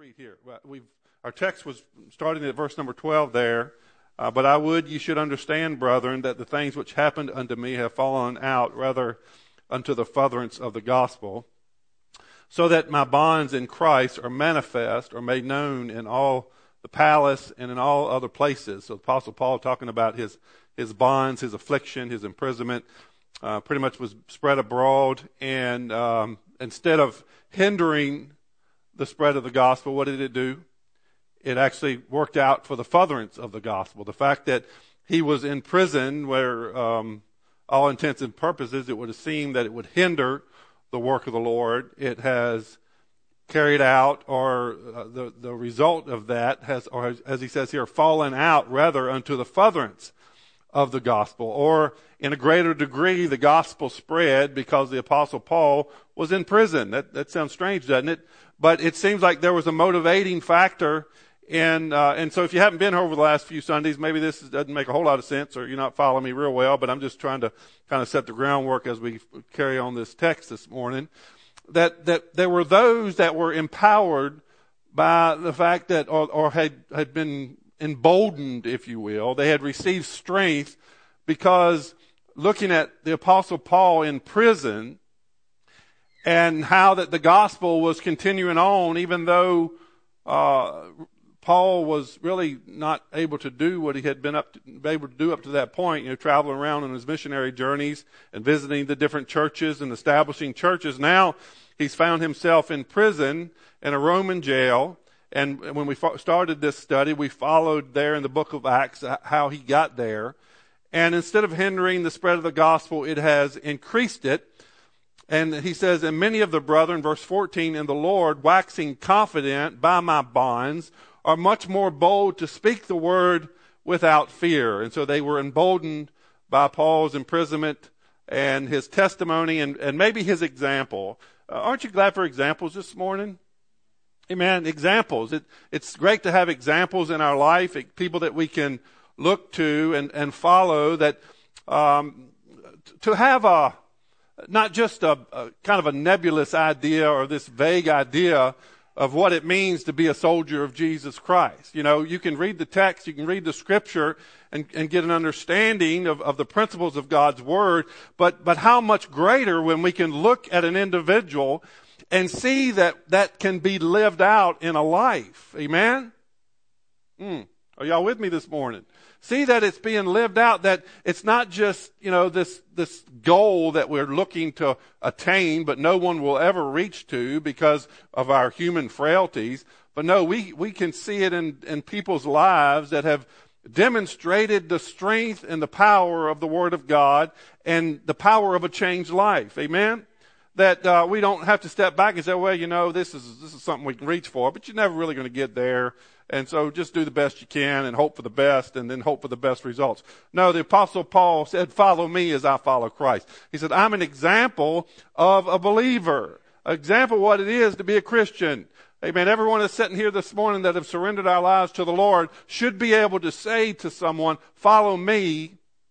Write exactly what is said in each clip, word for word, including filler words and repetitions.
read here. We've our text was starting at verse number twelve there. Uh, but I would ye should understand, brethren, that the things which happened unto me have fallen out rather unto the furtherance of the gospel, so that my bonds in Christ are manifest or made known in all the palace and in all other places. So the Apostle Paul talking about his his bonds, his affliction, his imprisonment, uh, pretty much was spread abroad. And um, instead of hindering the spread of the gospel, what did it do? It actually worked out for the furtherance of the gospel. The fact that he was in prison where, um, all intents and purposes, it would have seemed that it would hinder the work of the Lord. It has carried out, or uh, the, the result of that has, or has, as he says here, fallen out rather unto the furtherance of the gospel. Or in a greater degree, the gospel spread because the Apostle Paul was in prison. That, that sounds strange, doesn't it? But it seems like there was a motivating factor. And, uh, and so if you haven't been here over the last few Sundays, maybe this doesn't make a whole lot of sense, or you're not following me real well, but I'm just trying to kind of set the groundwork as we carry on this text this morning. That, that there were those that were empowered by the fact that, or, or had, had been emboldened, if you will. They had received strength because looking at the Apostle Paul in prison and how that the gospel was continuing on, even though, uh, Paul was really not able to do what he had been up to, able to do up to that point, you know, traveling around on his missionary journeys and visiting the different churches and establishing churches. Now he's found himself in prison in a Roman jail. And when we started this study, we followed there in the book of Acts how he got there. And instead of hindering the spread of the gospel, it has increased it. And he says, and many of the brethren, verse fourteen, in the Lord, waxing confident by my bonds, are much more bold to speak the word without fear. And so they were emboldened by Paul's imprisonment and his testimony and, and maybe his example. Uh, aren't you glad for examples this morning? Amen. Examples. It, it's great to have examples in our life, people that we can look to and, and follow, that um, to have a not just a, a kind of a nebulous idea or this vague idea of what it means to be a soldier of Jesus Christ. You know, you can read the text, you can read the scripture and, and get an understanding of, of the principles of God's word, but, but how much greater when we can look at an individual and see that that can be lived out in a life. Amen? Mm. Are y'all with me this morning? See that it's being lived out, that it's not just, you know, this, this goal that we're looking to attain, but no one will ever reach to because of our human frailties. But no, we, we can see it in, in people's lives that have demonstrated the strength and the power of the Word of God and the power of a changed life. Amen? That, uh, we don't have to step back and say, well, you know, this is, this is something we can reach for, but you're never really going to get there. And so just do the best you can and hope for the best and then hope for the best results. No, the Apostle Paul said, follow me as I follow Christ. He said, I'm an example of a believer, an example of what it is to be a Christian. Amen. Everyone that's sitting here this morning that have surrendered our lives to the Lord should be able to say to someone, follow me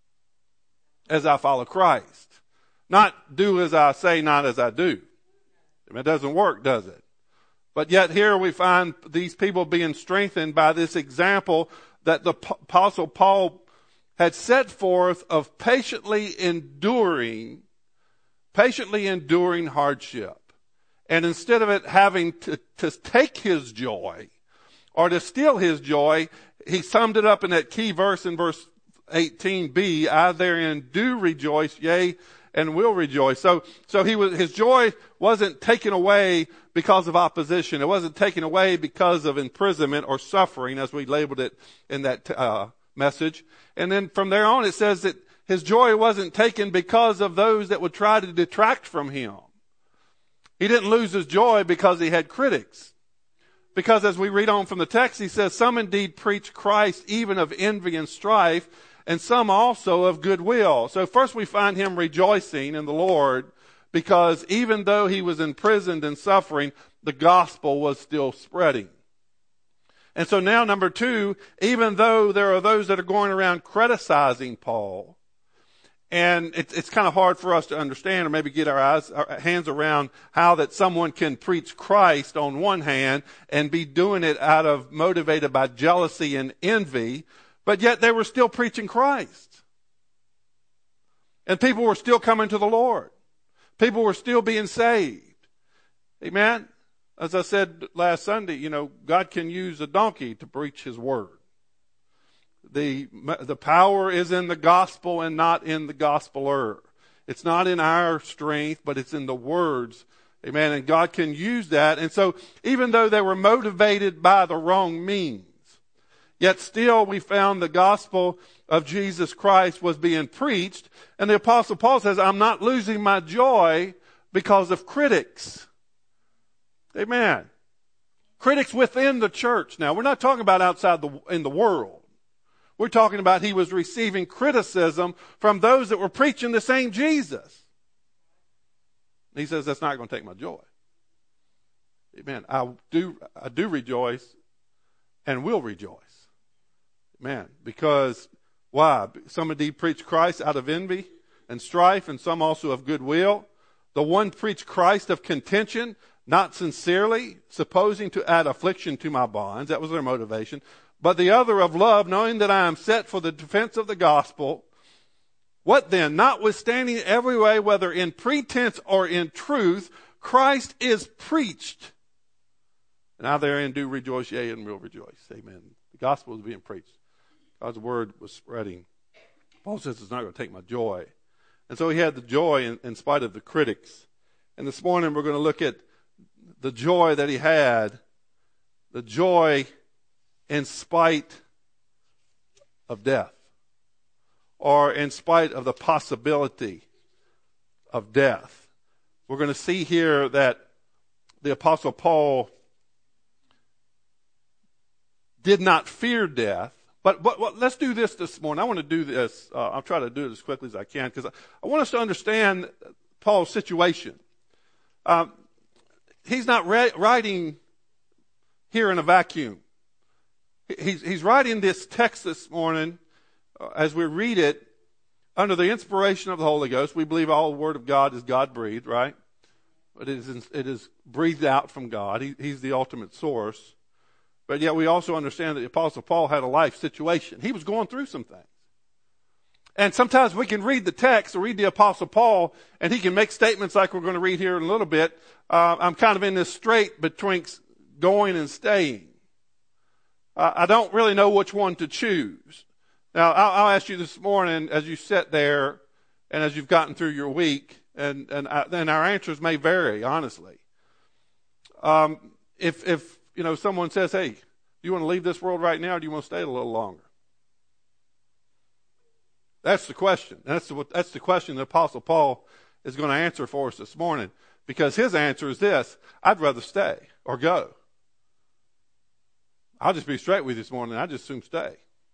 as I follow Christ. Not do as I say, not as I do. It doesn't work, does it? But yet here we find these people being strengthened by this example that the Apostle Paul had set forth of patiently enduring, patiently enduring hardship. And instead of it having to, to take his joy or to steal his joy, he summed it up in that key verse in verse eighteen b, I therein do rejoice, yea, and will rejoice. So, so he was, his joy wasn't taken away because of opposition. It wasn't taken away because of imprisonment or suffering, as we labeled it in that, uh, message. And then from there on, it says that his joy wasn't taken because of those that would try to detract from him. He didn't lose his joy because he had critics. Because as we read on from the text, he says, some indeed preach Christ even of envy and strife, and some also of goodwill. So first we find him rejoicing in the Lord because even though he was imprisoned and suffering, the gospel was still spreading. And so now number two, even though there are those that are going around criticizing Paul And it's, it's kind of hard for us to understand or maybe get our eyes, our hands around how that someone can preach Christ on one hand and be doing it out of motivated by jealousy and envy, but yet they were still preaching Christ. And people were still coming to the Lord. People were still being saved. Amen? As I said last Sunday, you know, God can use a donkey to preach His word. The, the power is in the gospel and not in the gospeler. It's not in our strength, but it's in the words. Amen. And God can use that. And so even though they were motivated by the wrong means, yet still we found the gospel of Jesus Christ was being preached. And the Apostle Paul says, I'm not losing my joy because of critics. Amen. Critics within the church. Now, we're not talking about outside the, in the world. We're talking about he was receiving criticism from those that were preaching the same Jesus. He says, that's not going to take my joy. Amen. I do, I do rejoice and will rejoice. Amen. Because, why? Some indeed preach Christ out of envy and strife, and some also of goodwill. The one preached Christ of contention, not sincerely, supposing to add affliction to my bonds. That was their motivation. But the other of love, knowing that I am set for the defense of the gospel. What then? Notwithstanding every way, whether in pretense or in truth, Christ is preached. Now therein do rejoice, yea, and will rejoice. Amen. The gospel is being preached. God's word was spreading. Paul says it's not going to take my joy. And so he had the joy in, in spite of the critics. And this morning we're going to look at the joy that he had, the joy in spite of death, or in spite of the possibility of death. We're going to see here that the Apostle Paul did not fear death. But, but, but let's do this this morning. I want to do this. Uh, I'll try to do it as quickly as I can because I, I want us to understand Paul's situation. Um, he's not re- writing here in a vacuum. He's, he's writing this text this morning uh, as we read it under the inspiration of the Holy Ghost. We believe all the Word of God is God-breathed, right? But it is, it is breathed out from God. He, he's the ultimate source. But yet we also understand that the Apostle Paul had a life situation. He was going through some things. And sometimes we can read the text or read the Apostle Paul, and he can make statements like we're going to read here in a little bit. Uh, I'm kind of in this strait between going and staying. Uh, I don't really know which one to choose. Now, I'll, I'll ask you this morning as you sit there and as you've gotten through your week, and and I, then our answers may vary, honestly. Um, if if you know someone says, "Hey, do you want to leave this world right now, or do you want to stay a little longer?" That's the question. That's the, that's the question the Apostle Paul is going to answer for us this morning, because his answer is this: I'd rather stay or go. I'll just be straight with you this morning. I just assume stay.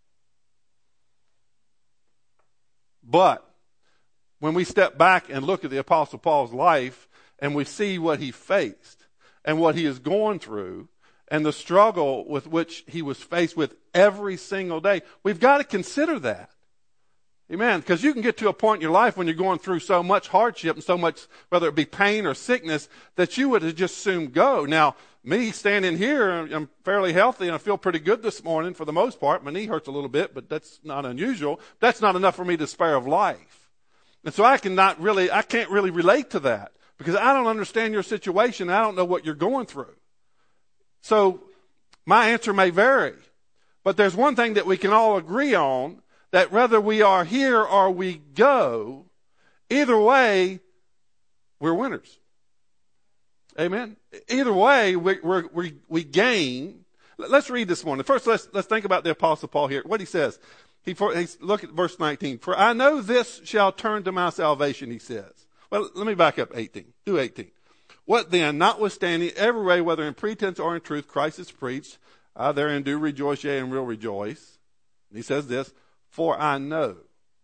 But when we step back and look at the Apostle Paul's life and we see what he faced and what he is going through and the struggle with which he was faced with every single day, we've got to consider that. Amen. Because you can get to a point in your life when you're going through so much hardship and so much, whether it be pain or sickness, that you would have just soon go. Now, me standing here, I'm fairly healthy and I feel pretty good this morning for the most part. My knee hurts a little bit, but that's not unusual. That's not enough for me to despair of life. And so I cannot really, I can't really relate to that because I don't understand your situation. I don't know what you're going through. So my answer may vary, but there's one thing that we can all agree on, that whether we are here or we go, either way, we're winners. Amen. Either way, we we we we gain. Let's read this morning. First, let's let's think about the Apostle Paul here. What he says. He, for, he look at verse nineteen. For I know this shall turn to my salvation. He says. Well, let me back up eighteen. Do eighteen. What then? Notwithstanding every way, whether in pretense or in truth, Christ is preached. I therein do rejoice, yea, and will rejoice. And he says this. For I know.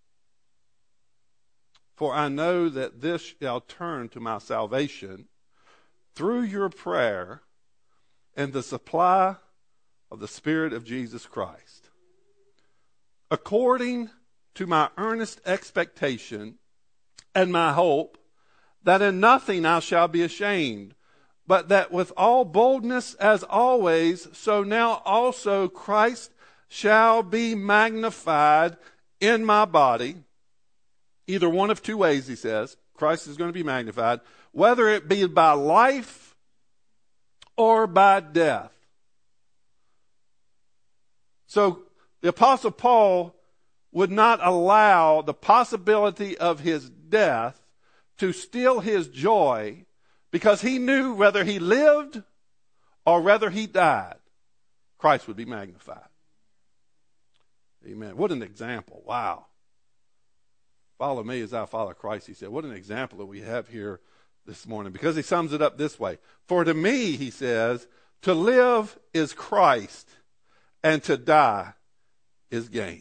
For I know that this shall turn to my salvation through your prayer and the supply of the Spirit of Jesus Christ, according to my earnest expectation and my hope, that in nothing I shall be ashamed, but that with all boldness as always, so now also Christ shall be magnified in my body. Either one of two ways, he says. Christ is going to be magnified, whether it be by life or by death. So the Apostle Paul would not allow the possibility of his death to steal his joy, because he knew whether he lived or whether he died, Christ would be magnified. Amen. What an example. Wow. Follow me as I follow Christ, he said. What an example that we have here this morning, because he sums it up this way. For to me, he says, to live is Christ, and to die is gain.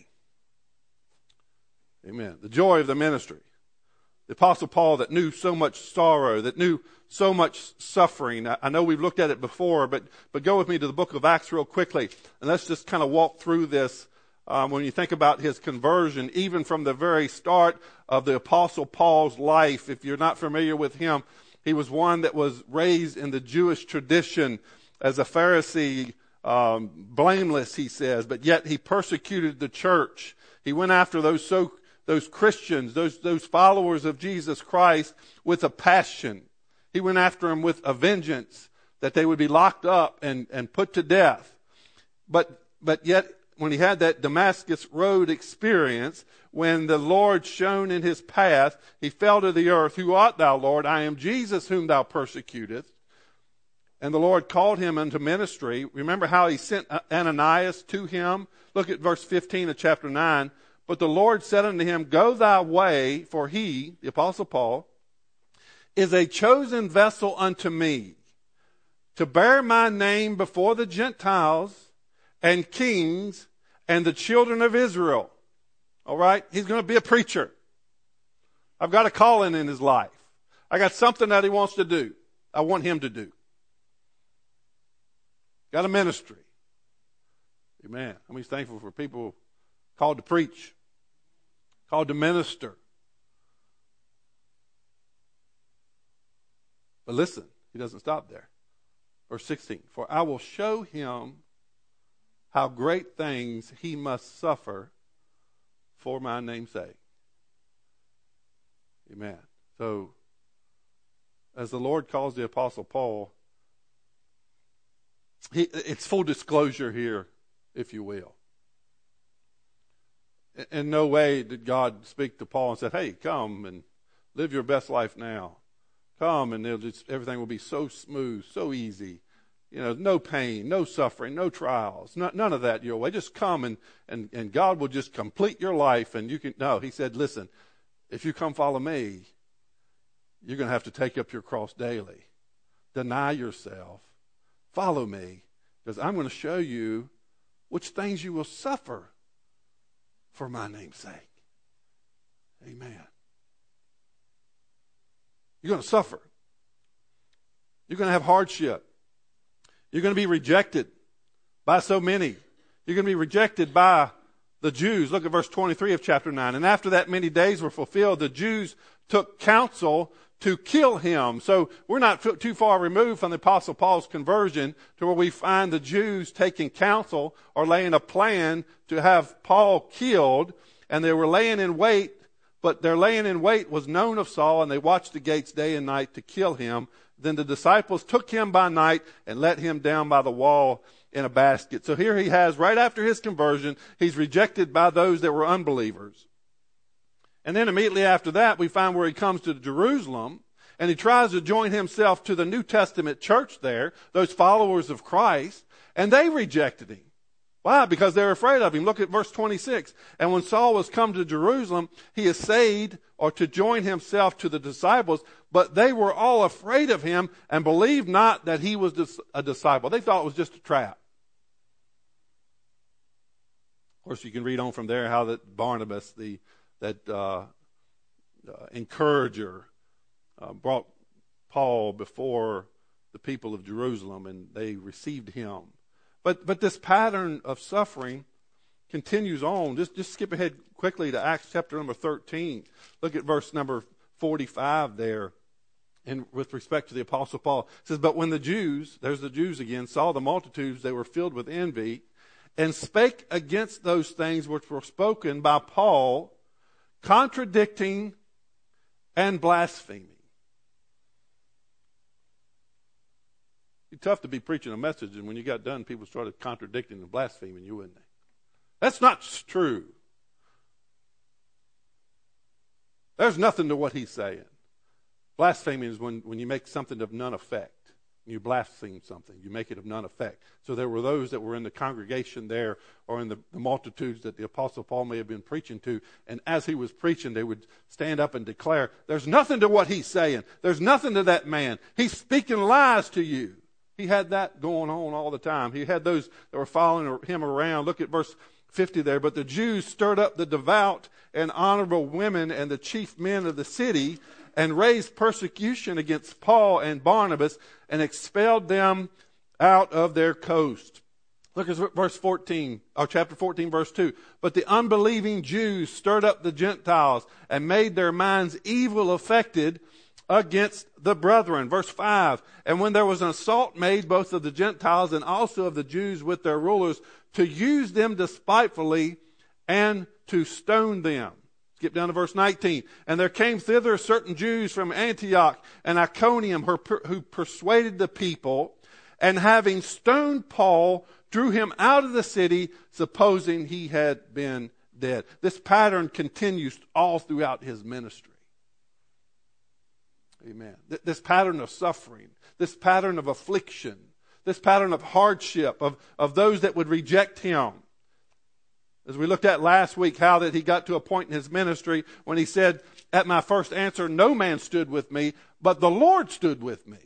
Amen. The joy of the ministry. The Apostle Paul that knew so much sorrow, that knew so much suffering. I, I know we've looked at it before, but, but go with me to the book of Acts real quickly, and let's just kind of walk through this. Um, when you think about his conversion, even from the very start of the Apostle Paul's life, if you're not familiar with him, he was one that was raised in the Jewish tradition as a Pharisee, um, blameless, he says, but yet he persecuted the church. He went after those so those Christians, those those followers of Jesus Christ with a passion. He went after them with a vengeance, that they would be locked up and, and put to death. But but yet, when he had that Damascus Road experience, when the Lord shone in his path, he fell to the earth. Who art thou, Lord? I am Jesus whom thou persecutest. And the Lord called him into ministry. Remember how he sent Ananias to him? Look at verse fifteen of chapter nine. But the Lord said unto him, go thy way, for he, the Apostle Paul, is a chosen vessel unto me, to bear my name before the Gentiles and kings and the children of Israel. All right? He's going to be a preacher. I've got a calling in his life. I got something that he wants to do. I want him to do. Got a ministry. Amen. I'm just thankful for people called to preach, called to minister. But listen, he doesn't stop there. Verse sixteen, for I will show him how great things he must suffer for my name's sake. Amen. So, as the Lord calls the Apostle Paul, he, it's full disclosure here, if you will. In no way did God speak to Paul and say, hey, come and live your best life now. Come and it'll just, everything will be so smooth, so easy. You know, no pain, no suffering, no trials, no, none of that your way. Just come and, and, and God will just complete your life and you can, no, he said, listen, if you come follow me, you're going to have to take up your cross daily. Deny yourself. Follow me, because I'm going to show you which things you will suffer for my name's sake. Amen. You're going to suffer. You're going to have hardship. You're going to be rejected by so many. You're going to be rejected by the Jews. Look at verse twenty-three of chapter nine. And after that many days were fulfilled, the Jews took counsel to kill him. So we're not too far removed from the Apostle Paul's conversion to where we find the Jews taking counsel or laying a plan to have Paul killed. And they were laying in wait, but their laying in wait was known of Saul, and they watched the gates day and night to kill him. Then the disciples took him by night and let him down by the wall in a basket. So here he has, right after his conversion, he's rejected by those that were unbelievers. And then immediately after that, we find where he comes to Jerusalem, and he tries to join himself to the New Testament church there, those followers of Christ, and they rejected him. Why? Because they're afraid of him. Look at verse twenty-six. And when Saul was come to Jerusalem, he essayed or to join himself to the disciples, but they were all afraid of him and believed not that he was a disciple. They thought it was just a trap. Of course, you can read on from there how that Barnabas, the that uh, uh, encourager, uh, brought Paul before the people of Jerusalem, and they received him. But but this pattern of suffering continues on. Just just skip ahead quickly to Acts chapter number thirteen. Look at verse number forty-five there. And with respect to the Apostle Paul, it says, but when the Jews, there's the Jews again, saw the multitudes, they were filled with envy, and spake against those things which were spoken by Paul, contradicting and blaspheming. It's tough to be preaching a message, and when you got done, people started contradicting and blaspheming you, wouldn't they? That's not true. There's nothing to what he's saying. Blaspheming is when, when you make something of none effect. You blaspheme something. You make it of none effect. So there were those that were in the congregation there or in the, the multitudes that the Apostle Paul may have been preaching to. And as he was preaching, they would stand up and declare, there's nothing to what he's saying. There's nothing to that man. He's speaking lies to you. He had that going on all the time. He had those that were following him around. Look at verse fifty there. But the Jews stirred up the devout and honorable women and the chief men of the city and raised persecution against Paul and Barnabas and expelled them out of their coast. Look at verse fourteen, or chapter fourteen, verse two. But the unbelieving Jews stirred up the Gentiles and made their minds evil affected against the brethren. Verse five. And when there was an assault made both of the Gentiles and also of the Jews with their rulers to use them despitefully and to stone them. Skip down to verse nineteen. And there came thither certain Jews from Antioch and Iconium who persuaded the people, and having stoned Paul, drew him out of the city, supposing he had been dead. This pattern continues all throughout his ministry. Amen. This pattern of suffering, this pattern of affliction, this pattern of hardship, of, of those that would reject him. As we looked at last week, how that he got to a point in his ministry when he said, at my first answer, no man stood with me, but the Lord stood with me.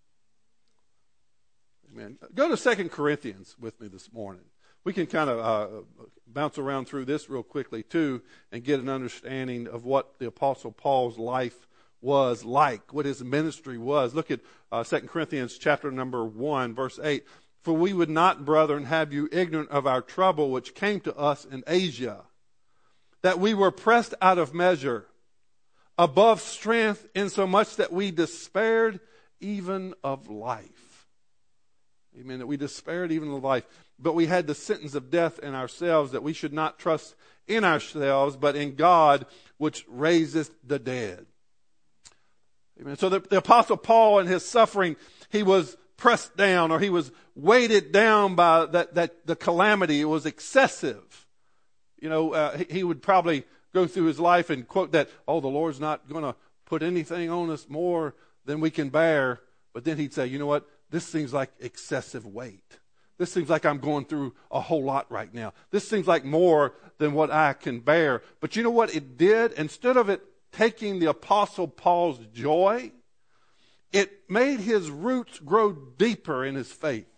Amen. Go to Second Corinthians with me this morning. We can kind of uh, bounce around through this real quickly too and get an understanding of what the Apostle Paul's life was like, what his ministry was. Look at uh, Second Corinthians chapter number one, verse eight. For we would not, brethren, have you ignorant of our trouble which came to us in Asia, that we were pressed out of measure, above strength, insomuch that we despaired even of life. Amen. That we despaired even of life. But we had the sentence of death in ourselves, that we should not trust in ourselves, but in God, which raiseth the dead. Amen. So the, the Apostle Paul in his suffering, he was pressed down, or he was weighted down by that, that the calamity. It was excessive. You know, uh, he, he would probably go through his life and quote that, oh, the Lord's not going to put anything on us more than we can bear. But then he'd say, you know what? This seems like excessive weight. This seems like I'm going through a whole lot right now. This seems like more than what I can bear. But you know what it did? Instead of it taking the Apostle Paul's joy, it made his roots grow deeper in his faith.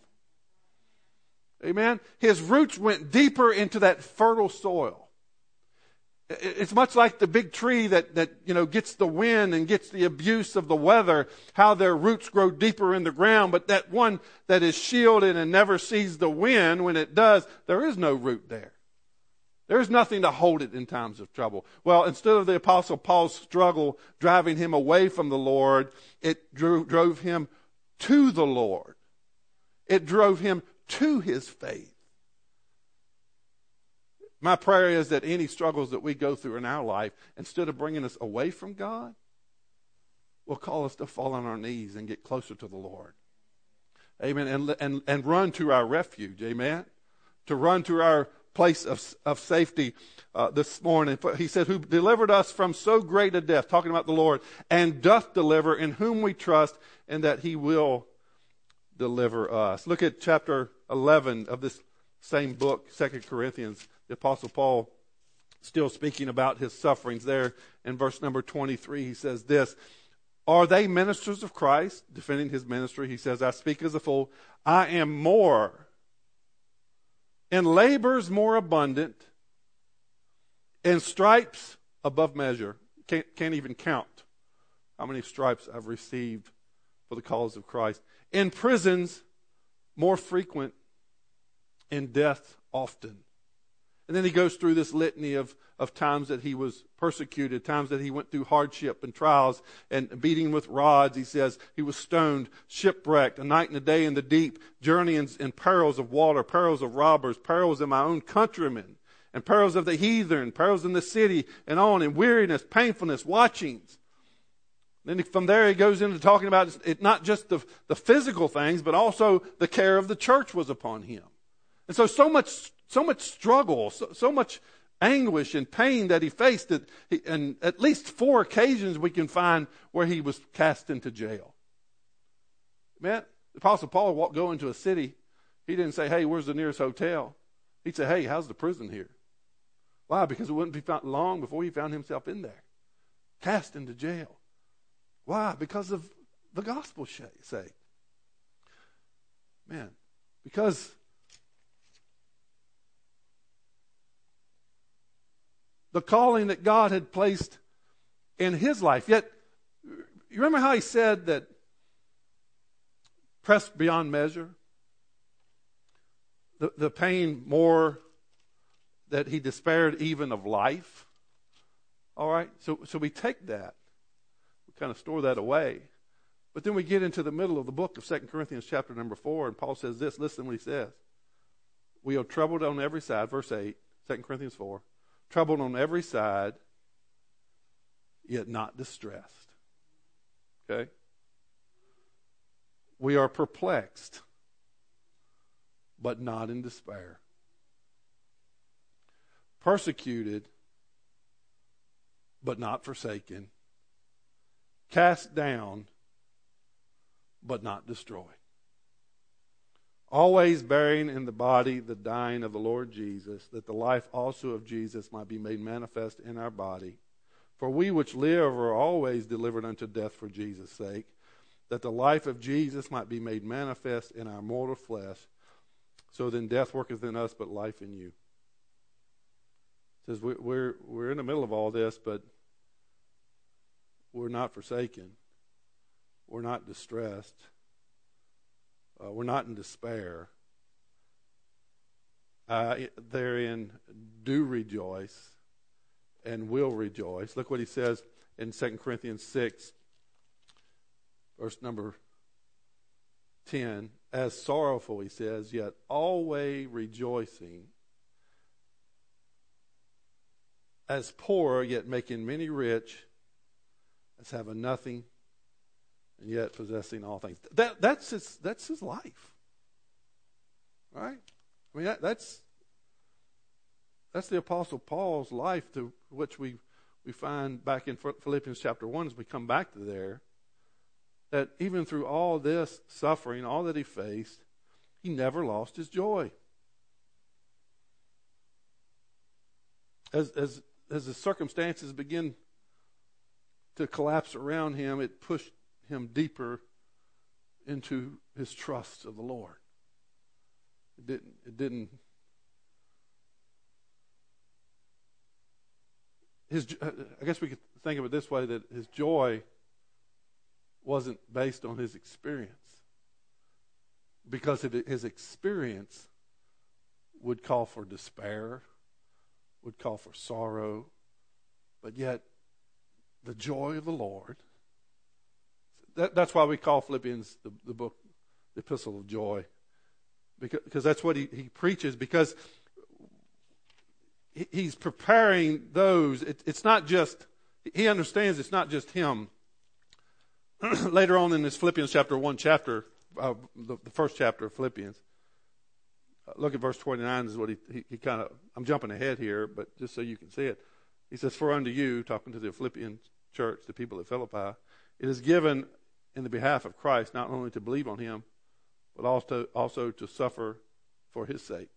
Amen? His roots went deeper into that fertile soil. It's much like the big tree that, that, you know, gets the wind and gets the abuse of the weather, how their roots grow deeper in the ground. But that one that is shielded and never sees the wind, when it does, there is no root there. There's nothing to hold it in times of trouble. Well, instead of the Apostle Paul's struggle driving him away from the Lord, it drew, drove him to the Lord. It drove him to his faith. My prayer is that any struggles that we go through in our life, instead of bringing us away from God, will call us to fall on our knees and get closer to the Lord. Amen. And, and, and run to our refuge. Amen. To run to our place of, of safety uh, this morning. He said, who delivered us from so great a death, talking about the Lord, and doth deliver, in whom we trust, and that he will deliver us. Look at chapter eleven of this same book, Second Corinthians. The Apostle Paul, still speaking about his sufferings there in verse number twenty-three, he says this, are they ministers of Christ? Defending his ministry, he says, I speak as a fool. I am more, in labors more abundant, in stripes above measure. Can't, can't even count how many stripes I've received for the cause of Christ. In prisons more frequent, in death often. And then he goes through this litany of, of times that he was persecuted, times that he went through hardship and trials and beating with rods. He says he was stoned, shipwrecked, a night and a day in the deep, journeyings in perils of water, perils of robbers, perils of my own countrymen, and perils of the heathen, perils in the city, and on, and weariness, painfulness, watchings. Then from there he goes into talking about it, not just the, the physical things, but also the care of the church was upon him. And so, so much, so much struggle, so, so much anguish and pain that he faced that he, and at least four occasions we can find where he was cast into jail. Man, the Apostle Paul walked, go into a city. He didn't say, hey, where's the nearest hotel? He'd say, hey, how's the prison here? Why? Because it wouldn't be found long before he found himself in there, cast into jail. Why? Because of the gospel's sake. Man, because the calling that God had placed in his life. Yet, you remember how he said that pressed beyond measure? The, the pain more that he despaired even of life. All right, so, so we take that. We kind of store that away. But then we get into the middle of the book of Second Corinthians chapter number four, and Paul says this. Listen to what he says. We are troubled on every side, verse eight, Second Corinthians four. Troubled on every side, yet not distressed. Okay? We are perplexed, but not in despair. Persecuted, but not forsaken. Cast down, but not destroyed. Always bearing in the body the dying of the Lord Jesus, that the life also of Jesus might be made manifest in our body. For we which live are always delivered unto death for Jesus' sake, that the life of Jesus might be made manifest in our mortal flesh. So then death worketh in us, but life in you. It says we're, we're in the middle of all this, but we're not forsaken. We're not distressed. Uh, we're not in despair. Uh, therein do rejoice and will rejoice. Look what he says in Second Corinthians six, verse number ten. As sorrowful, he says, yet always rejoicing. As poor, yet making many rich. As having nothing, and yet possessing all things. That, that's his, that's his life. Right? I mean, that, that's that's the Apostle Paul's life, to which we, we find back in Philippians chapter one as we come back to there, that even through all this suffering, all that he faced, he never lost his joy. As, as, as the circumstances begin to collapse around him, it pushed him deeper into his trust of the Lord. It didn't, it didn't, his, I guess we could think of it this way, that his joy wasn't based on his experience, because his experience would call for despair, would call for sorrow, but yet the joy of the Lord. That, that's why we call Philippians the, the book, the epistle of joy. Because, because that's what he, he preaches. Because he, he's preparing those. It, it's not just, he understands it's not just him. Later on in this Philippians chapter one chapter, uh, the, the first chapter of Philippians, uh, look at verse twenty-nine is what he, he, he kind of, I'm jumping ahead here, but just so you can see it. He says, for unto you, talking to the Philippian church, the people at Philippi, it is given in the behalf of Christ not only to believe on him, but also also to suffer for his sake.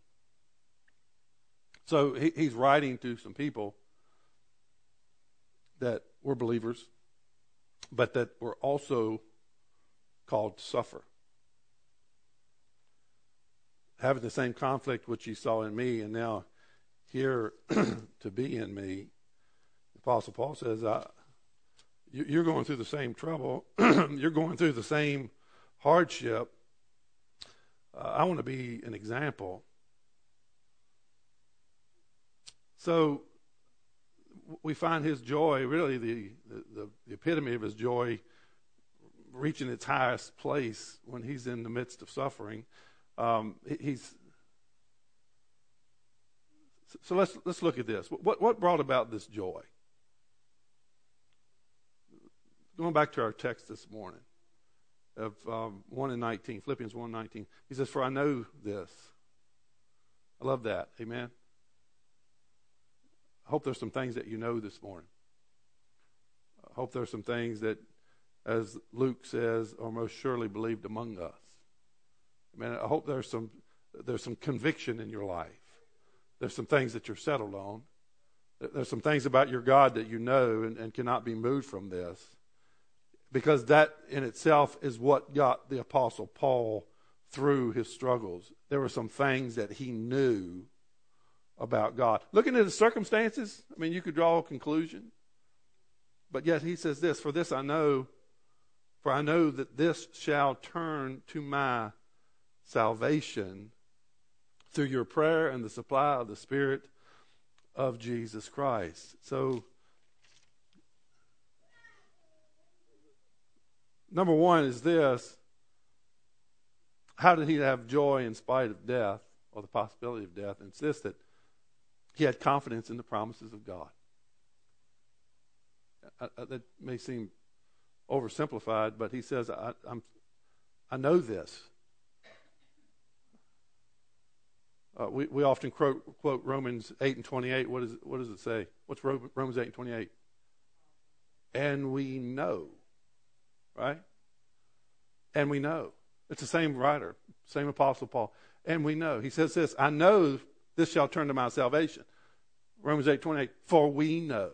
So he, he's writing to some people that were believers, but that were also called to suffer. Having the same conflict which you saw in me, and now here to be in me. The Apostle Paul says, I, you're going through the same trouble. You're going through the same hardship. Uh, I want to be an example So we find his joy, really the, the, the epitome of his joy, reaching its highest place when he's in the midst of suffering. Um, he's so let's let's look at this. What what brought about this joy? Going back to our text this morning of um, one and nineteen, Philippians one nineteen. He says, "For I know this." I love that. Amen. I hope there's some things that you know this morning. I hope there's some things that, as Luke says, are most surely believed among us. Amen. I hope there's some there's some conviction in your life. There's some things that you're settled on. There's some things about your God that you know and, and cannot be moved from this. Because that in itself is what got the Apostle Paul through his struggles. There were some things that he knew about God. Looking at his circumstances, I mean, you could draw a conclusion. But yet he says this, "For this I know, for I know that this shall turn to my salvation through your prayer and the supply of the Spirit of Jesus Christ." So, number one is this: how did he have joy in spite of death or the possibility of death? And it's this, that he had confidence in the promises of God. I, I, that may seem oversimplified, but he says, I, I'm, I know this. Uh, we, we often quote, quote Romans eight and twenty-eight. What, is, what does it say? What's Romans eight and twenty-eight? And we know, right? And we know. It's the same writer, same Apostle Paul. And we know. He says this, "I know this shall turn to my salvation." Romans eight twenty-eight. "For we know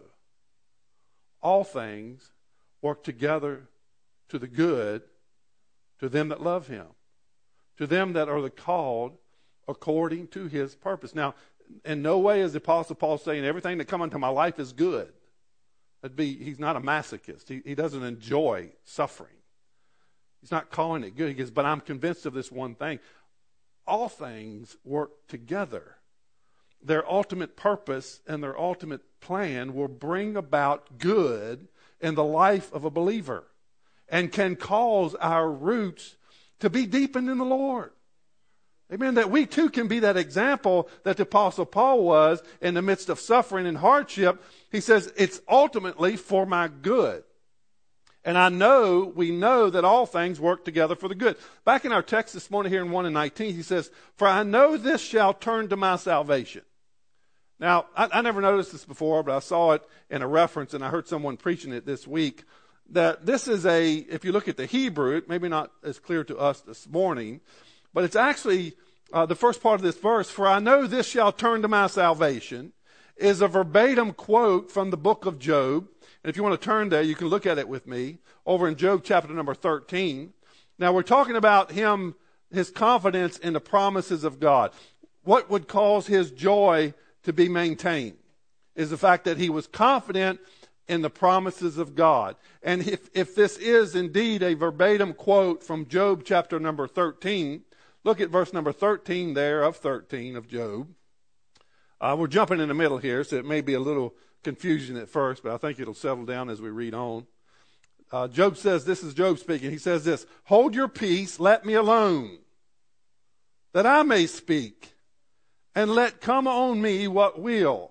all things work together to the good to them that love him, to them that are the called according to his purpose." Now, in no way is the Apostle Paul saying everything that come into my life is good. That'd be, he's not a masochist. He, he doesn't enjoy suffering. He's not calling it good. He goes, but I'm convinced of this one thing. All things work together. Their ultimate purpose and their ultimate plan will bring about good in the life of a believer and can cause our roots to be deepened in the Lord. Amen. That we too can be that example that the Apostle Paul was in the midst of suffering and hardship. He says, it's ultimately for my good. And I know, we know that all things work together for the good. Back in our text this morning here in one and nineteen, he says, "For I know this shall turn to my salvation." Now, I, I never noticed this before, but I saw it in a reference, and I heard someone preaching it this week, that this is a, if you look at the Hebrew, it maybe not as clear to us this morning, but it's actually uh, the first part of this verse, "For I know this shall turn to my salvation," is a verbatim quote from the book of Job. And if you want to turn there, you can look at it with me over in Job chapter number thirteen. Now we're talking about him, his confidence in the promises of God. What would cause his joy to be maintained is the fact that he was confident in the promises of God. And if, if this is indeed a verbatim quote from Job chapter number thirteen, look at verse number thirteen there of thirteen of Job. Uh, we're jumping in the middle here, so it may be a little confusion at first, but I think it'll settle down as we read on. Uh, Job says, this is Job speaking, he says this, "Hold your peace, let me alone, that I may speak, and let come on me what will."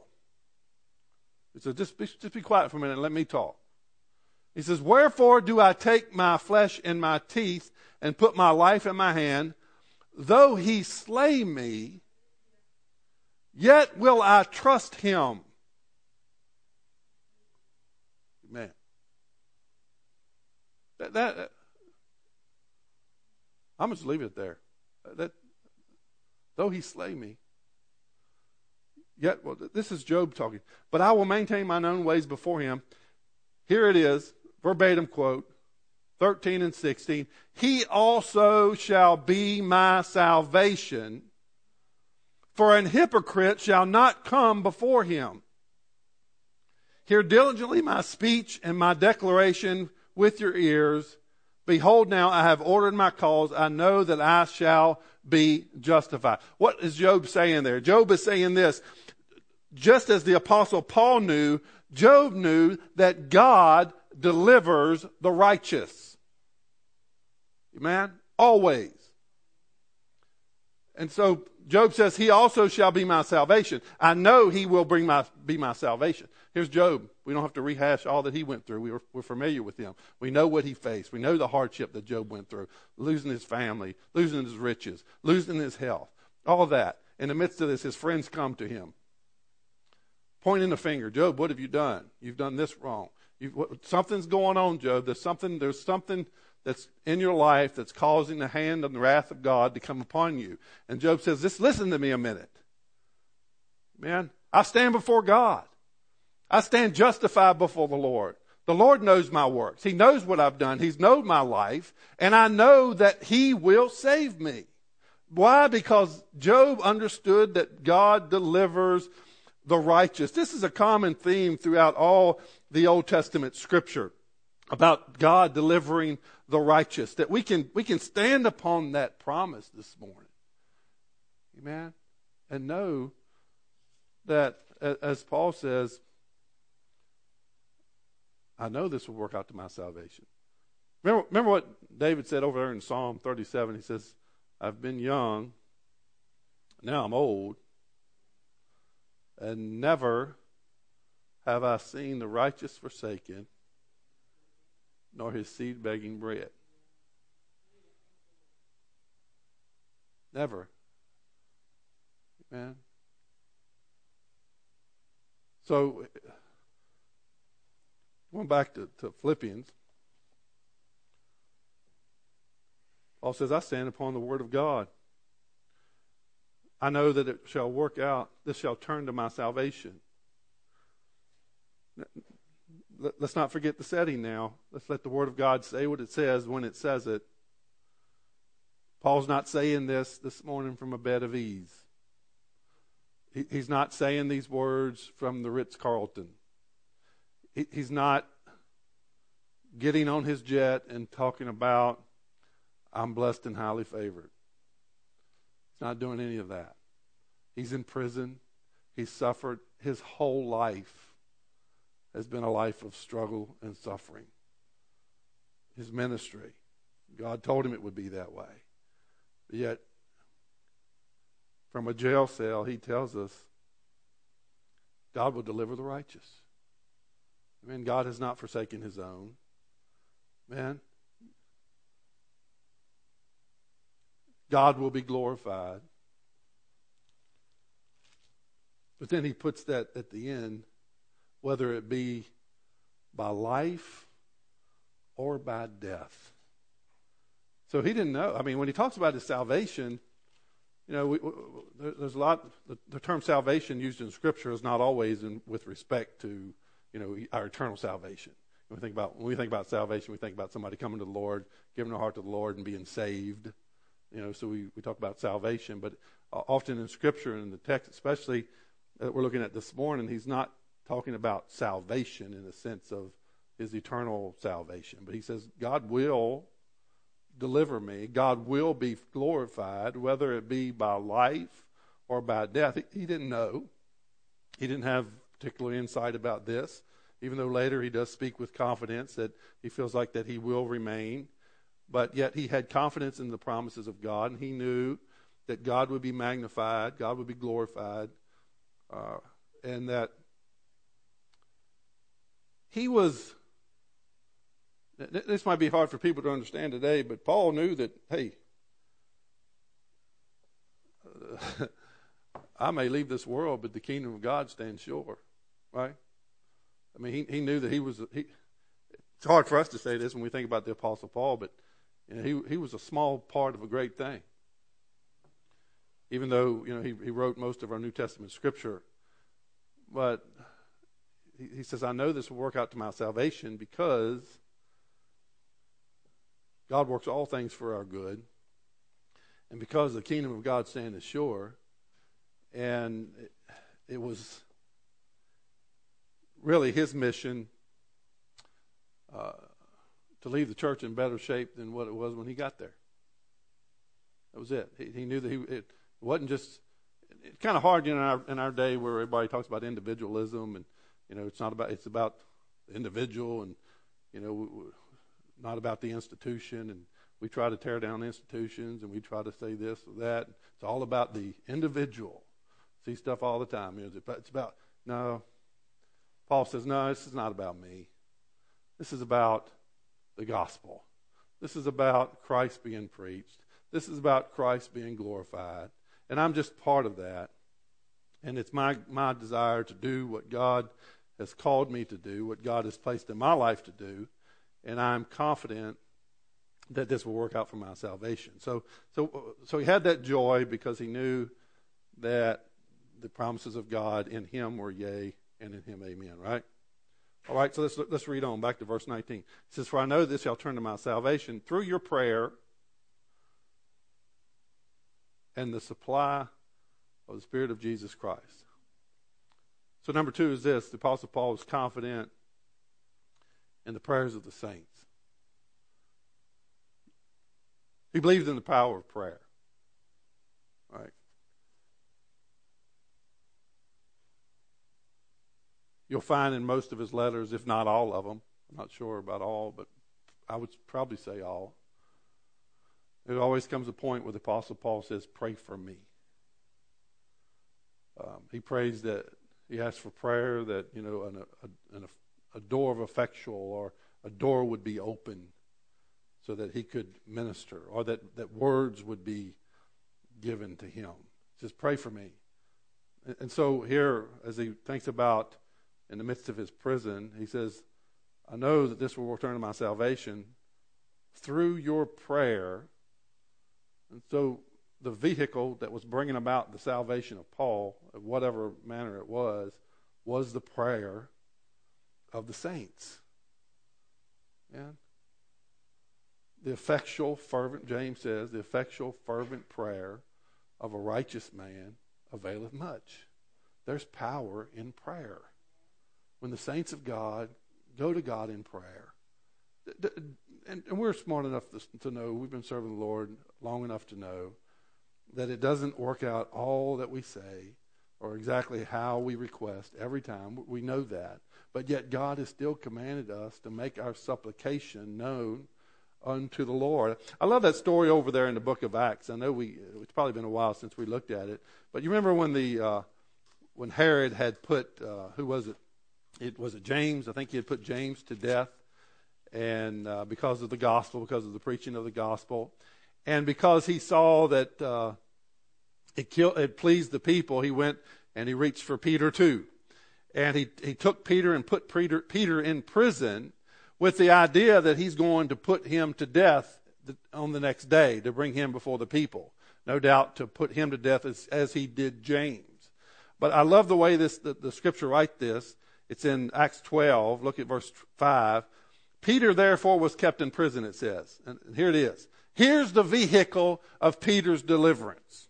So just be, just be quiet for a minute and let me talk. He says, "Wherefore do I take my flesh in my teeth and put my life in my hand? Though he slay me, yet will I trust him." Man, that, that, that I'm just leave it there. That though he slay me, yet well, this is Job talking. "But I will maintain mine own ways before him." Here it is, verbatim quote, thirteen and sixteen. "He also shall be my salvation, for an hypocrite shall not come before him. Hear diligently my speech and my declaration with your ears. Behold, now I have ordered my cause. I know that I shall be justified." What is Job saying there? Job is saying this. just as the Apostle Paul knew, Job knew that God delivers the righteous. Amen? Always. And so Job says, he also shall be my salvation. I know he will bring my, be my salvation. Here's Job. We don't have to rehash all that he went through. We were, we're familiar with him. We know what he faced. We know the hardship that Job went through. Losing his family, losing his riches, losing his health. All that. In the midst of this, his friends come to him, pointing the finger. Job, what have you done? You've done this wrong. You've, what, something's going on, Job. There's something, there's something that's in your life that's causing the hand and the wrath of God to come upon you. And Job says, just listen to me a minute. Man, I stand before God. I stand justified before the Lord. The Lord knows my works. He knows what I've done. He's known my life. And I know that He will save me. Why? Because Job understood that God delivers the righteous. This is a common theme throughout all the Old Testament scripture about God delivering the righteous, that we can, we can stand upon that promise this morning. Amen. And know that, as Paul says, I know this will work out to my salvation. Remember, remember what David said over there in Psalm thirty-seven. He says, I've been young, now I'm old, and never have I seen the righteous forsaken, nor his seed begging bread. Never. Amen. So, going back to, to Philippians, Paul says, I stand upon the word of God. I know that it shall work out, this shall turn to my salvation. Let's not forget the setting now. Let's let the word of God say what it says when it says it. Paul's not saying this this morning from a bed of ease. He's not saying these words from the Ritz-Carlton. He's not getting on his jet and talking about, I'm blessed and highly favored. He's not doing any of that. He's in prison. He's suffered. His whole life has been a life of struggle and suffering. His ministry, God told him it would be that way. But yet, from a jail cell, he tells us, God will deliver the righteous. Amen. God has not forsaken his own. Man, God will be glorified. But then he puts that at the end, whether it be by life or by death. So he didn't know. I mean, when he talks about his salvation, you know, we, we, there's a lot, the, the term salvation used in Scripture is not always in, with respect to, you know, our eternal salvation. When we think about, when we think about salvation, we think about somebody coming to the Lord, giving their heart to the Lord and being saved. You know, so we, we talk about salvation. But uh, often in Scripture and in the text, especially that we're looking at this morning, he's not talking about salvation in the sense of his eternal salvation. But he says, God will deliver me. God will be glorified, whether it be by life or by death. He, he didn't know. He didn't have particular insight about this, even though later he does speak with confidence that he feels like that he will remain. But yet he had confidence in the promises of God, and he knew that God would be magnified, God would be glorified, uh, and that he was, this might be hard for people to understand today, but Paul knew that, hey, uh, I may leave this world, but the kingdom of God stands sure, right? I mean, he, he knew that he was, he, it's hard for us to say this when we think about the Apostle Paul, but you know, he, he was a small part of a great thing. Even though, you know, he, he wrote most of our New Testament scripture. But he, he says, I know this will work out to my salvation because God works all things for our good. And because the kingdom of God stands sure. And it, it was really his mission uh, to leave the church in better shape than what it was when he got there. That was it. He, he knew that he it wasn't just. It, kind of hard, you know, in our, in our day where everybody talks about individualism, and you know, it's not about it's about the individual, and you know, not about the institution, and we try to tear down institutions, and we try to say this or that. It's all about the individual. See stuff all the time. You know, it's about no. Paul says, no, this is not about me. This is about the gospel. This is about Christ being preached. This is about Christ being glorified. And I'm just part of that. And it's my, my desire to do what God has called me to do, what God has placed in my life to do. And I'm confident that this will work out for my salvation. So, so, so he had that joy because he knew that the promises of God in him were yea, and in him amen, right? All right, so let's let's read on back to verse nineteen. It says, for I know this shall turn to my salvation through your prayer and the supply of the Spirit of Jesus Christ. So number two is this: the Apostle Paul was confident in the prayers of the saints. He believed in the power of prayer. All right. You'll find in most of his letters, if not all of them, I'm not sure about all, but I would probably say all. There always comes a point where the Apostle Paul says, pray for me. Um, he prays that, he asks for prayer that, you know, an, a, an, a door of effectual or a door would be open so that he could minister, or that, that words would be given to him. He says, pray for me. And, and so here, as he thinks about in the midst of his prison, he says, I know that this will return to my salvation through your prayer. And so the vehicle that was bringing about the salvation of Paul, of whatever manner it was, was the prayer of the saints. Yeah. The effectual, fervent, James says, the effectual, fervent prayer of a righteous man availeth much. There's power in prayer. When the saints of God go to God in prayer, and we're smart enough to know, we've been serving the Lord long enough to know that it doesn't work out all that we say or exactly how we request every time. We know that. But yet God has still commanded us to make our supplication known unto the Lord. I love that story over there in the book of Acts. I know we it's probably been a while since we looked at it, but you remember when the uh, when Herod had put uh, who was it? It was it James. I think he had put James to death, and uh, because of the gospel, because of the preaching of the gospel, and because he saw that uh, it, killed, it pleased the people, he went and he reached for Peter too, and he he took Peter and put Peter Peter in prison with the idea that he's going to put him to death on the next day to bring him before the people. No doubt to put him to death as, as he did James. But I love the way this the, the scripture writes this. It's in Acts twelve. Look at verse five. Peter, therefore, was kept in prison, it says. And here it is. Here's the vehicle of Peter's deliverance.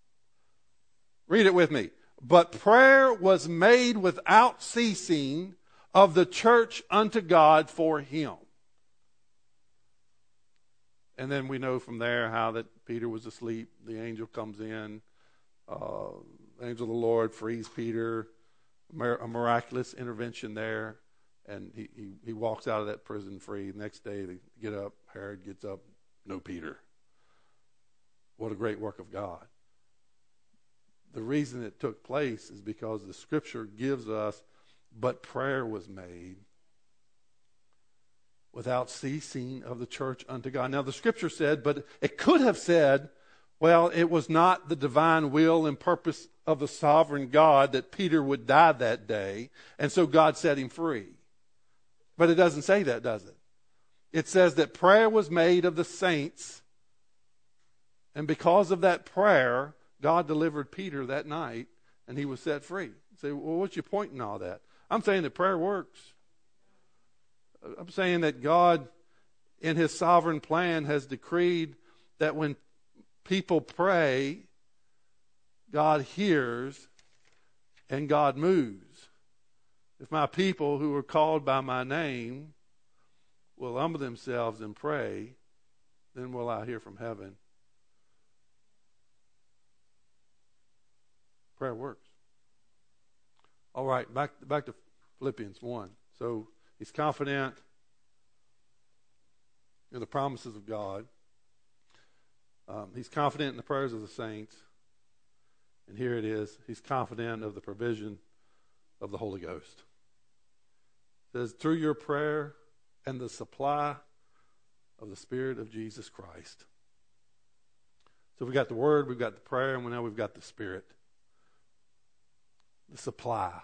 Read it with me. But prayer was made without ceasing of the church unto God for him. And then we know from there how that Peter was asleep. The angel comes in. Uh, the angel of the Lord frees Peter. A miraculous intervention there, and he, he, he walks out of that prison free. The next day they get up, Herod gets up, no Peter. What a great work of God. The reason it took place is because the scripture gives us, but prayer was made without ceasing of the church unto God. Now the scripture said, but it could have said, well, it was not the divine will and purpose of the sovereign God that Peter would die that day, and so God set him free. But it doesn't say that, does it? It says that prayer was made of the saints, and because of that prayer, God delivered Peter that night, and he was set free. You say, well, what's your point in all that? I'm saying that prayer works. I'm saying that God, in his sovereign plan, has decreed that when people pray, God hears and God moves. If my people who are called by my name will humble themselves and pray, then will I hear from heaven. Prayer works. All right, back, back to Philippians one. So he's confident in the promises of God. Um, he's confident in the prayers of the saints. And here it is. He's confident of the provision of the Holy Ghost. It says, through your prayer and the supply of the Spirit of Jesus Christ. So we've got the Word, we've got the prayer, and now we've got the Spirit. The supply.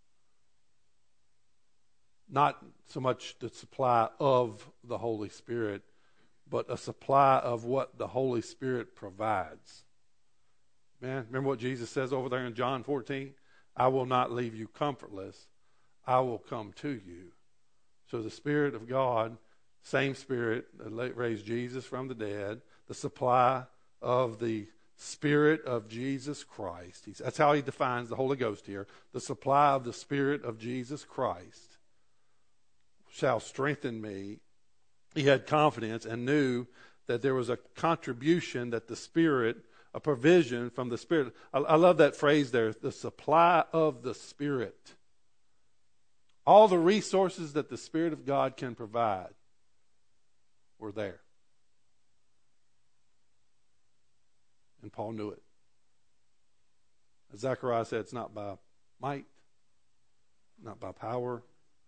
Not so much the supply of the Holy Spirit, but a supply of what the Holy Spirit provides. Man, remember what Jesus says over there in John fourteen? I will not leave you comfortless. I will come to you. So the Spirit of God, same Spirit that raised Jesus from the dead, the supply of the Spirit of Jesus Christ. He's, that's how he defines the Holy Ghost here. The supply of the Spirit of Jesus Christ shall strengthen me. He had confidence and knew that there was a contribution that the Spirit, a provision from the Spirit. I, I love that phrase there, the supply of the Spirit. All the resources that the Spirit of God can provide were there. And Paul knew it. As Zechariah said, it's not by might, not by power,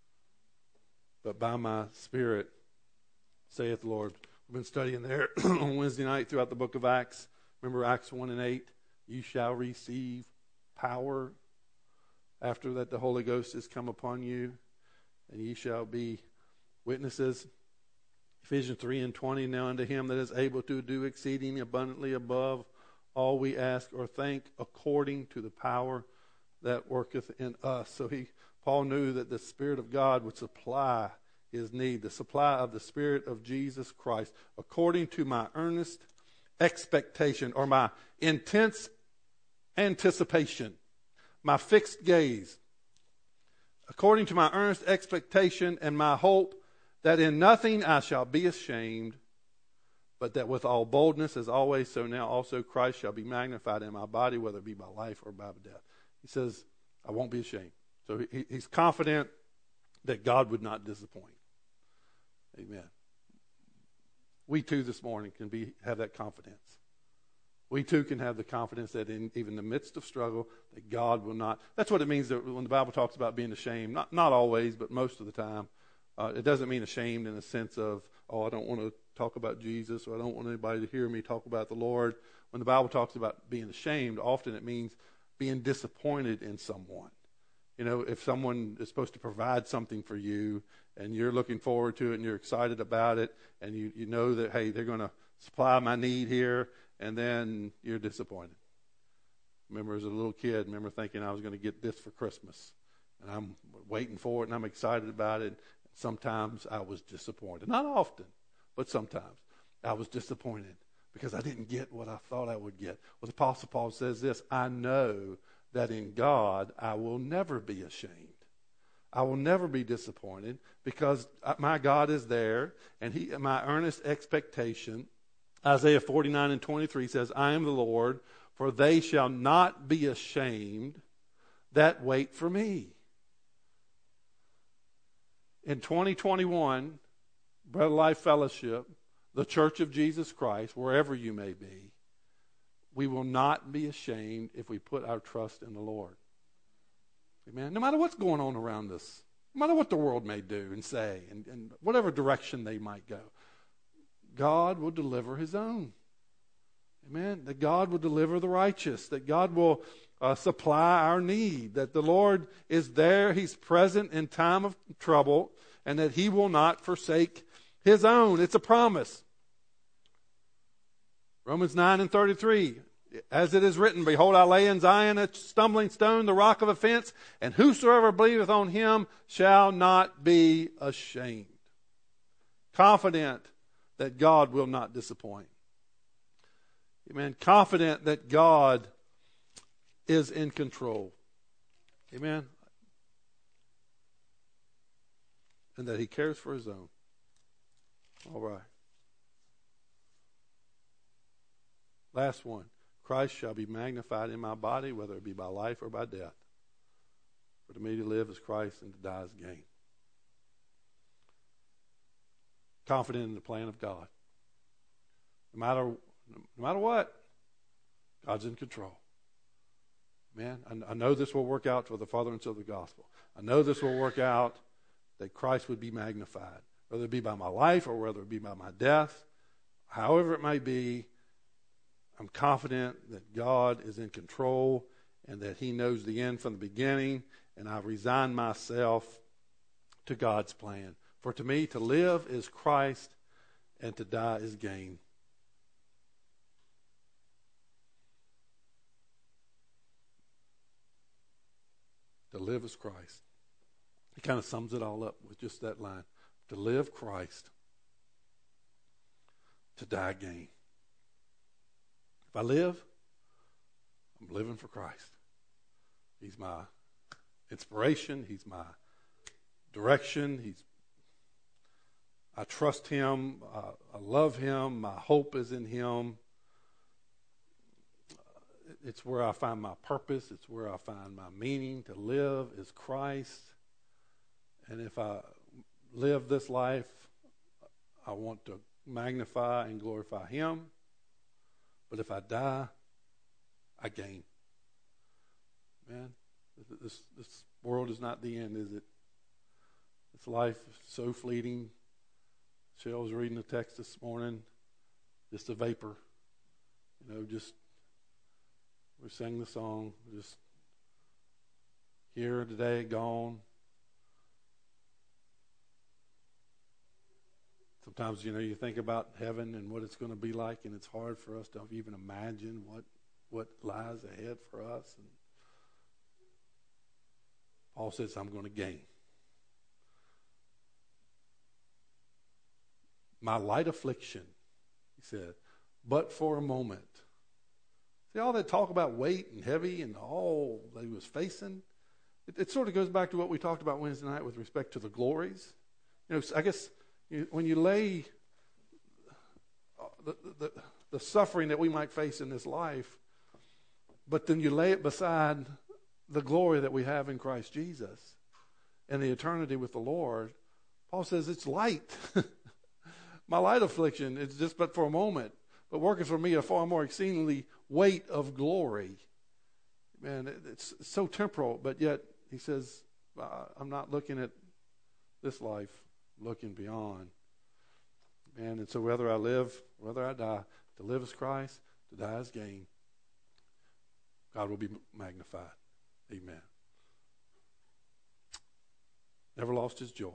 but by my Spirit, saith the Lord. We've been studying there on Wednesday night throughout the book of Acts. Remember Acts one and eight? You shall receive power after that the Holy Ghost has come upon you, and ye shall be witnesses. Ephesians three and twenty, now unto him that is able to do exceeding abundantly above all we ask or think, according to the power that worketh in us. So he, Paul knew that the Spirit of God would supply his need, the supply of the Spirit of Jesus Christ, according to my earnest expectation, or my intense anticipation, my fixed gaze, according to my earnest expectation and my hope, that in nothing I shall be ashamed, but that with all boldness, as always, so now also Christ shall be magnified in my body, whether it be by life or by death. He says, I won't be ashamed. So he, he's confident that God would not disappoint. Amen. We too this morning can be have that confidence. We too can have the confidence that in even the midst of struggle, that God will not. That's what it means that when the Bible talks about being ashamed. Not not always, but most of the time. Uh, it doesn't mean ashamed in the sense of, oh, I don't want to talk about Jesus, or I don't want anybody to hear me talk about the Lord. When the Bible talks about being ashamed, often it means being disappointed in someone. You know, if someone is supposed to provide something for you and you're looking forward to it and you're excited about it and you, you know that, hey, they're going to supply my need here, and then you're disappointed. Remember as a little kid, remember thinking I was going to get this for Christmas. And I'm waiting for it and I'm excited about it. Sometimes I was disappointed. Not often, but sometimes I was disappointed because I didn't get what I thought I would get. Well, the Apostle Paul says this, I know that in God I will never be ashamed. I will never be disappointed because my God is there, and he, my earnest expectation, Isaiah forty-nine and twenty-three says, I am the Lord, for they shall not be ashamed that wait for me. In twenty twenty-one, Bread of Life Fellowship, the Church of Jesus Christ, wherever you may be, we will not be ashamed if we put our trust in the Lord. Amen. No matter what's going on around us, no matter what the world may do and say, and, and whatever direction they might go, God will deliver his own. Amen. That God will deliver the righteous, that God will uh, supply our need, that the Lord is there, he's present in time of trouble, and that he will not forsake his own. It's a promise. Romans nine and thirty-three, as it is written, behold, I lay in Zion a stumbling stone, the rock of offense, and whosoever believeth on him shall not be ashamed. Confident that God will not disappoint. Amen. Confident that God is in control. Amen. And that he cares for his own. All right. Last one. Christ shall be magnified in my body, whether it be by life or by death. For to me to live is Christ, and to die is gain. Confident in the plan of God. No matter, no matter what, God's in control. Man, I, I know this will work out for the furtherance of the gospel. I know this will work out that Christ would be magnified, whether it be by my life or whether it be by my death. However it may be, I'm confident that God is in control and that he knows the end from the beginning, and I resign myself to God's plan. For to me, to live is Christ, and to die is gain. To live is Christ. He kind of sums it all up with just that line. To live, Christ. To die, gain. If I live, I'm living for Christ. He's my inspiration. He's my direction. He's. I trust him. Uh, I love him. My hope is in him. It's where I find my purpose. It's where I find my meaning. To live is Christ. And if I live this life, I want to magnify and glorify him. But if I die, I gain. Man, this, this world is not the end, is it? This life is so fleeting. Cheryl was reading the text this morning. Just a vapor. You know, just, we sang the song. Just here today, gone. Sometimes, you know, you think about heaven and what it's going to be like, and it's hard for us to even imagine what, what lies ahead for us. And Paul says, I'm going to gain. My light affliction, he said, but for a moment. See, all that talk about weight and heavy and all that he was facing, it, it sort of goes back to what we talked about Wednesday night with respect to the glories. You know, I guess you, when you lay the, the, the suffering that we might face in this life, but then you lay it beside the glory that we have in Christ Jesus and the eternity with the Lord, Paul says it's light. My light affliction is just but for a moment, but working for me a far more exceedingly weight of glory. Man, it, it's so temporal, but yet he says, I'm not looking at this life, looking beyond. Man, and so whether I live, whether I die, to live is Christ, to die is gain. God will be magnified. Amen. Never lost his joy.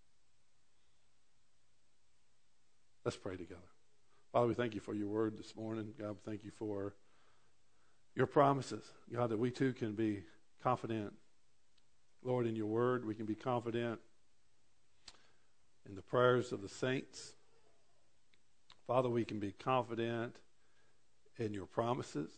Let's pray together. Father, we thank you for your word this morning. God, we thank you for your promises. God, that we too can be confident, Lord, in your word. We can be confident in the prayers of the saints. Father, we can be confident in your promises.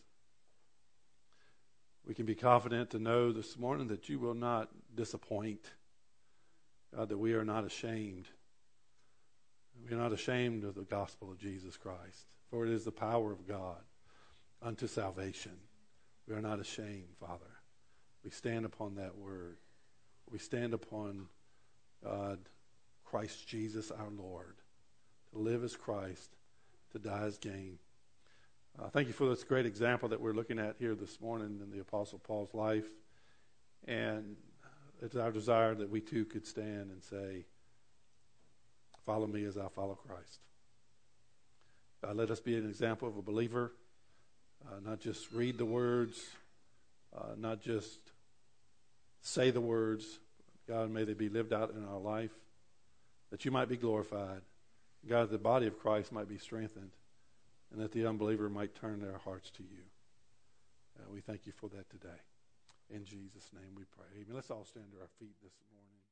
We can be confident to know this morning that you will not disappoint. God, that we are not ashamed. We are not ashamed of the gospel of Jesus Christ, for it is the power of God unto salvation. We are not ashamed, Father. We stand upon that word. We stand upon God, Christ Jesus our Lord. To live as Christ, to die as gain. Uh, thank you for this great example that we're looking at here this morning in the Apostle Paul's life. And it's our desire that we too could stand and say, follow me as I follow Christ. God, let us be an example of a believer, uh, not just read the words, uh, not just say the words. God, may they be lived out in our life, that you might be glorified. God, the body of Christ might be strengthened, and that the unbeliever might turn their hearts to you. Uh, we thank you for that today. In Jesus' name we pray. Amen. Let's all stand to our feet this morning.